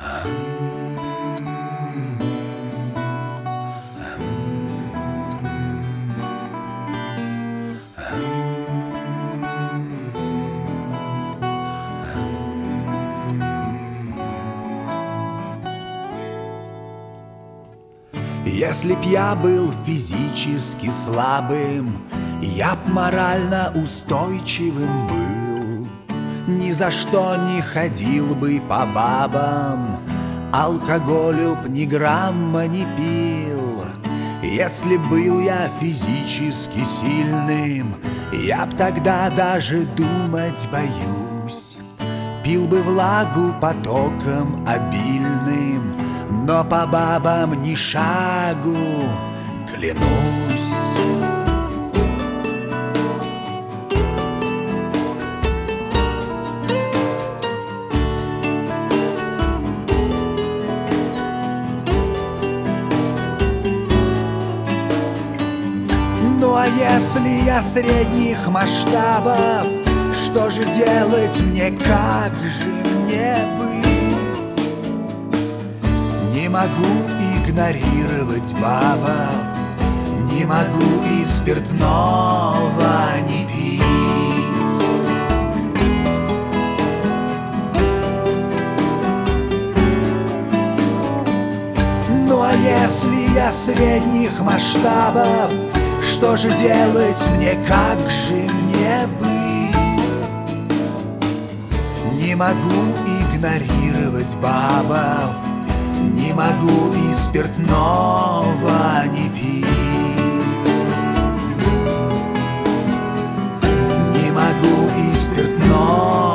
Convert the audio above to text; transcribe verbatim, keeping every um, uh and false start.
Если б я был физически слабым, я б морально устойчивым был. Ни за что не ходил бы по бабам, алкоголю б ни грамма не пил. Если был я физически сильным, я б тогда даже думать боюсь. Пил бы влагу потоком обильным, но по бабам ни шагу, клянусь. Ну а если я средних масштабов, что же делать мне, как же мне быть? Не могу игнорировать бабов, не могу и спиртного не пить. Ну а если я средних масштабов, что же делать мне, как же мне быть? Не могу игнорировать бабов, не могу и спиртного не пить. Не могу и спиртного